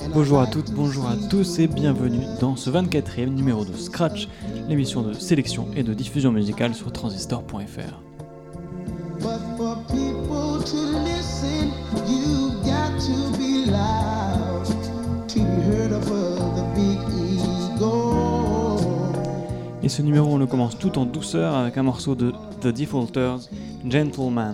Bonjour à toutes, bonjour à tous et bienvenue dans ce 24e numéro de Scratch, l'émission de sélection et de diffusion musicale sur transistor.fr. Et ce numéro on le commence tout en douceur avec un morceau de The Defaulters, Gentleman.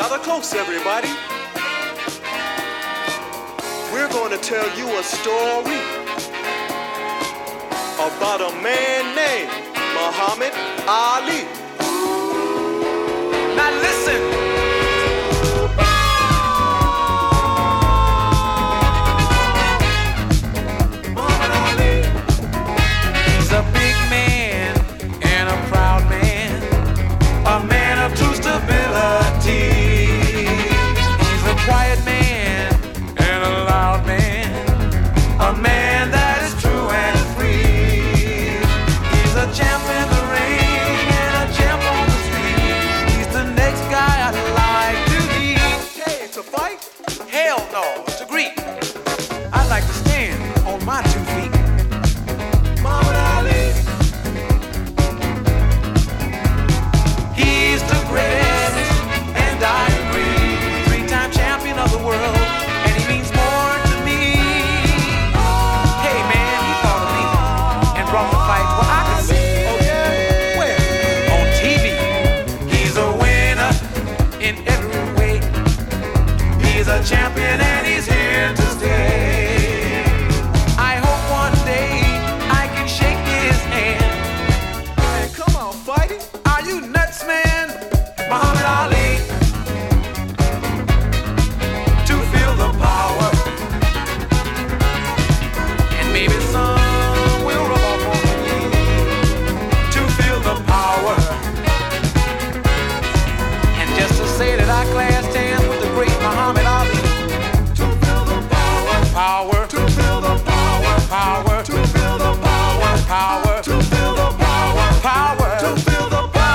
Gather close, everybody. We're going to tell you a story about a man named Muhammad Ali. Now listen. Muhammad Ali. He's a big man and a proud man, a man of true stability. He's a quiet man and a loud man, a man that is true and free. He's a champ in the ring and a champ on the street. He's the next guy I'd like to meet. Hey, to fight? Hell no, to greet. I'd like to stand on my 2 feet. Muhammad Ali. He's the greatest, and I agree. 3-time champion of the world, and he means more to me. Hey man, he thought of me and brought the fight where I could see. Oh yeah? Where? On TV. He's a winner in every way. He's a champion and he's here to stay. I hope one day I can shake his hand. Man, come on, fighting. Are you nuts, man? Muhammad Ali. To feel the power. And maybe some will rub off on me. To feel the power. And just to say that I classed hands with the great Muhammad Ali. To feel the power. Power. To feel the power. Power. To feel the power. Power. To feel the power. Power. To feel the power.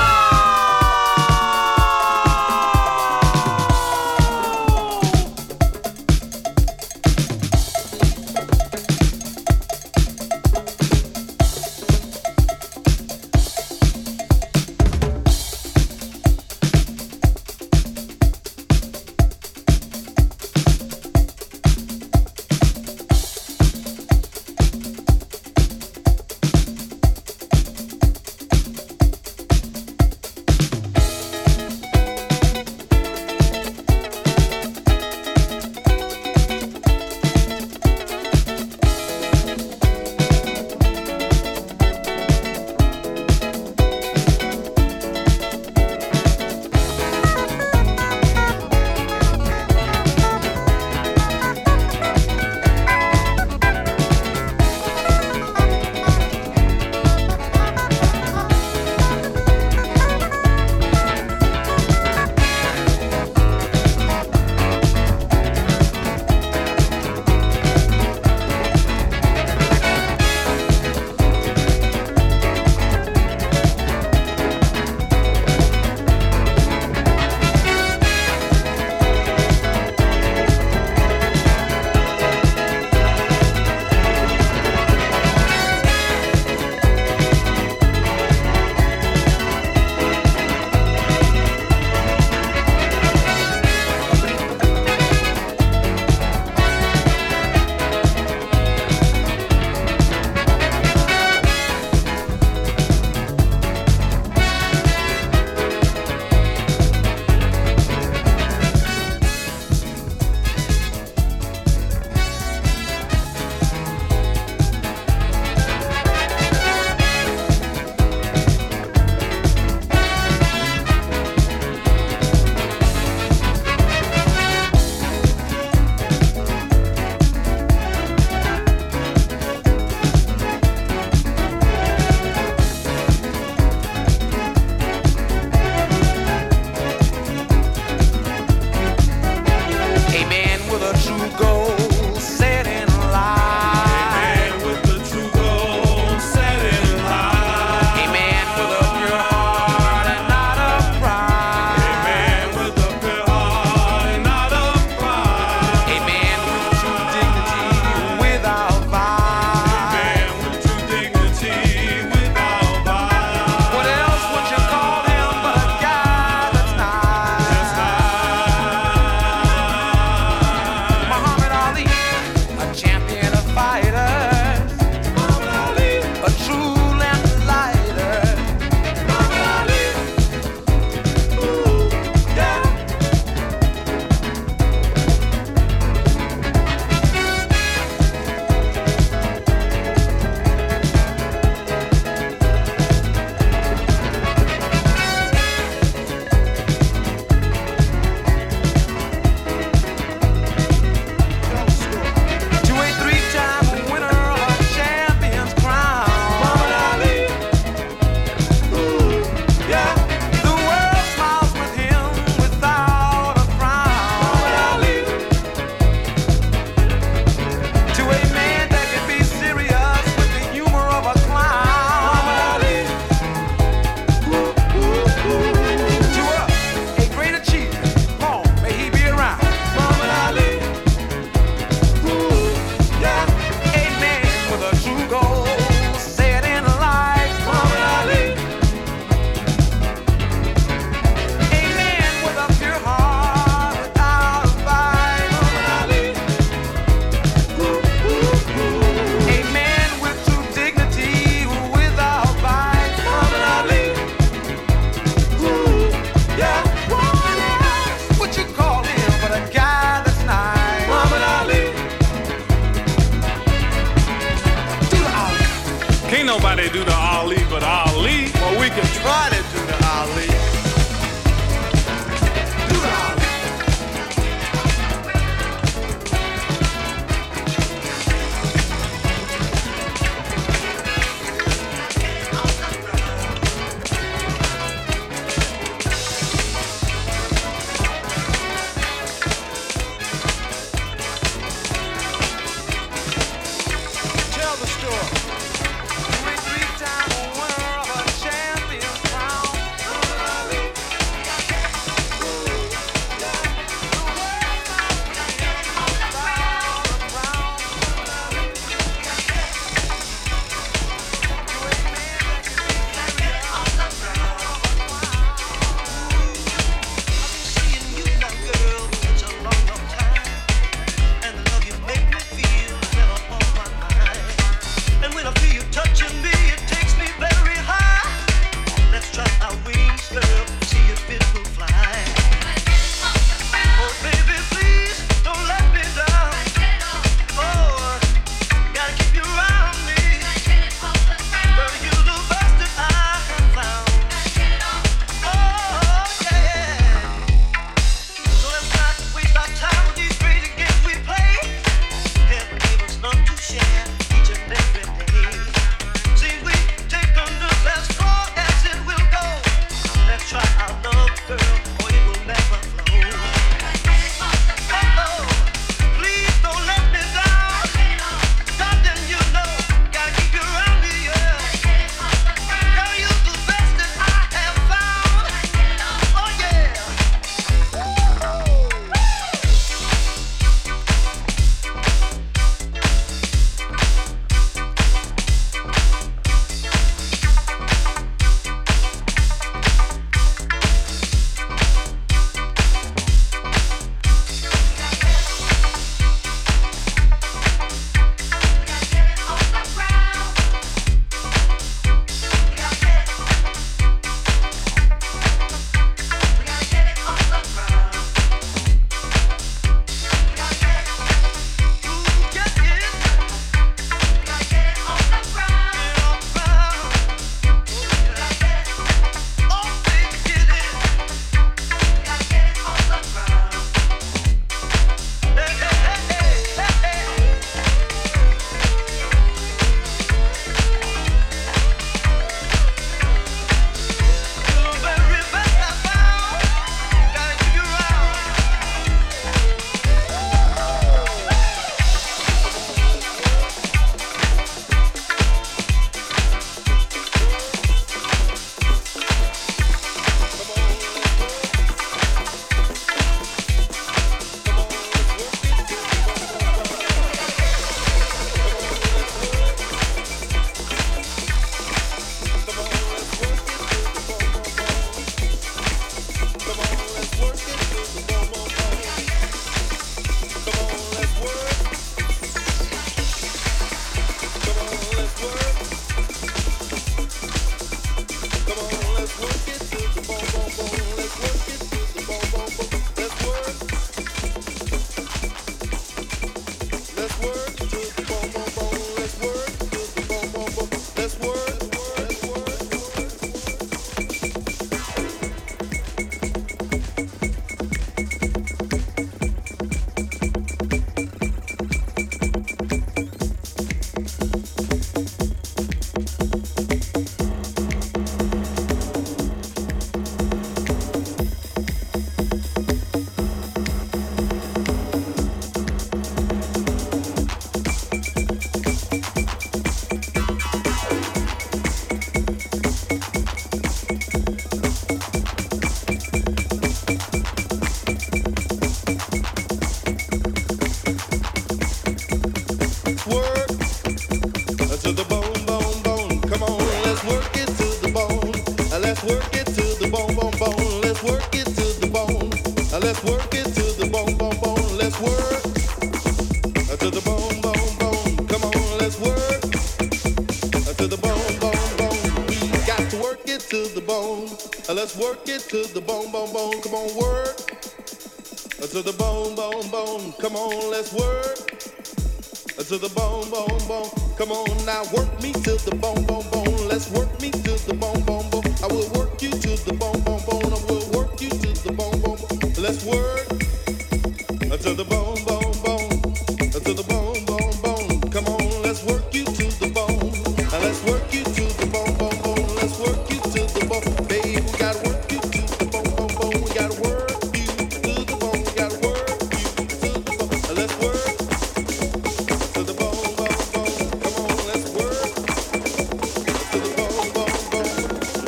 let's work it to the bone, bone, bone. Let's work to the bone, bone, bone. Come on, let's work to the bone, bone, bone. We got to work it to the bone. Let's work it to the bone, bone, bone. Come on, work to the bone, bone, bone. Come on, let's work to the bone, bone, bone. Come on now, work me to the bone, bone, bone. Let's work me to the bone, bone, bone. I will work you to the bone, bone, bone. I will work you to the bone, bone, bone. Let's work to the bone, bone, bone. To the bone, bone, bone. Come on, let's work you to the bone. Let's work you to the bone, bone, bone. Let's work you to the bone. Baby, we gotta work you to the bone, bone, bone. We gotta work you to the bone. We gotta work you to the bone. Let's work to the bone, bone, bone. Come on, let's work to the bone, bone, bone.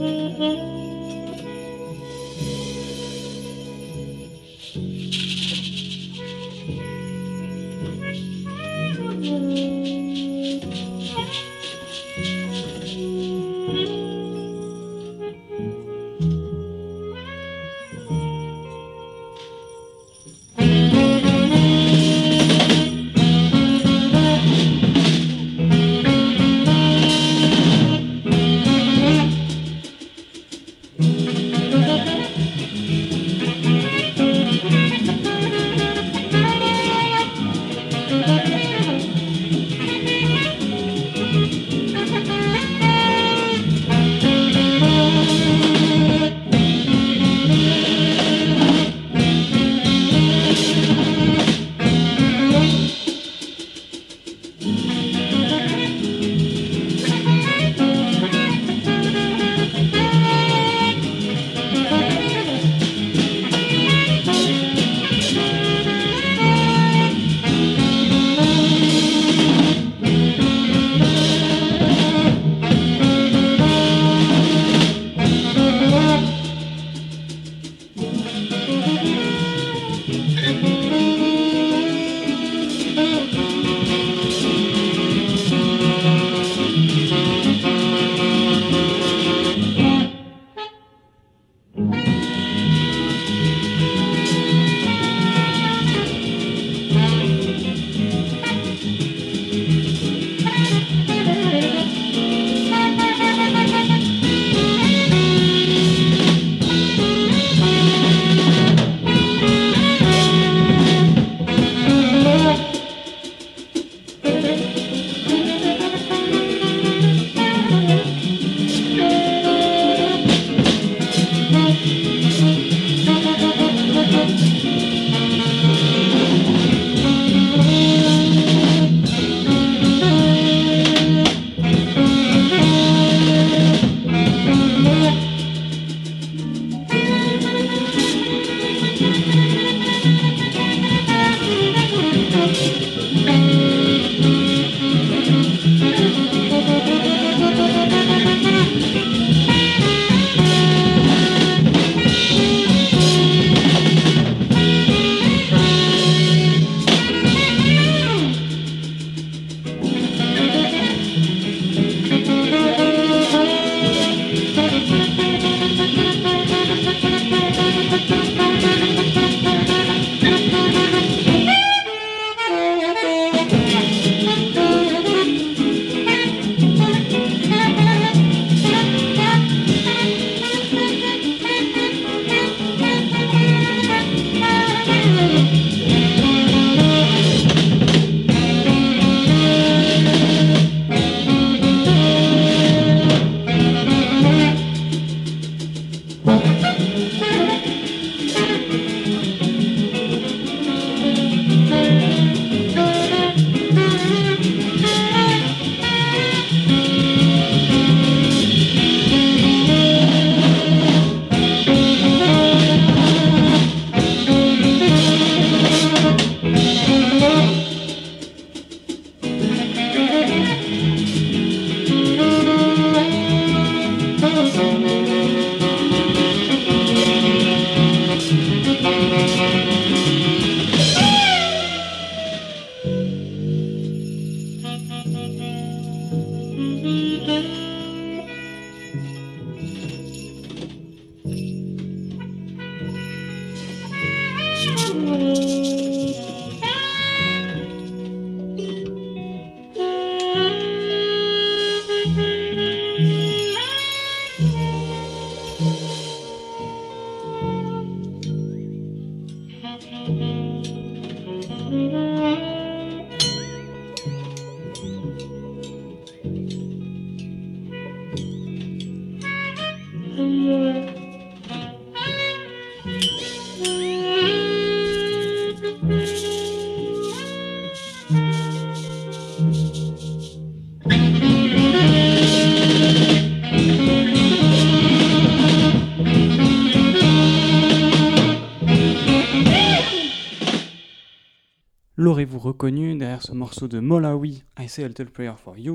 L'aurez-vous reconnu derrière ce morceau de Malawi, I Say a Little Prayer for You?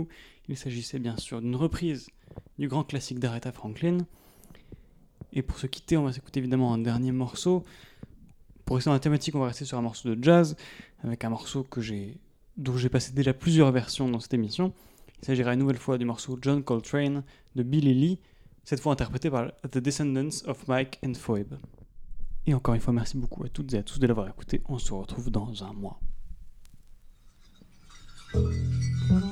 Il s'agissait bien sûr d'une reprise du grand classique d'Aretha Franklin. Et pour se quitter, on va s'écouter évidemment un dernier morceau. Pour rester dans la thématique, on va rester sur un morceau de jazz, avec un morceau dont j'ai passé déjà plusieurs versions dans cette émission. Il s'agira une nouvelle fois du morceau John Coltrane de Billy Lee, cette fois interprété par The Descendants of Mike and Phoebe. Et encore une fois, merci beaucoup à toutes et à tous de l'avoir écouté. On se retrouve dans un mois.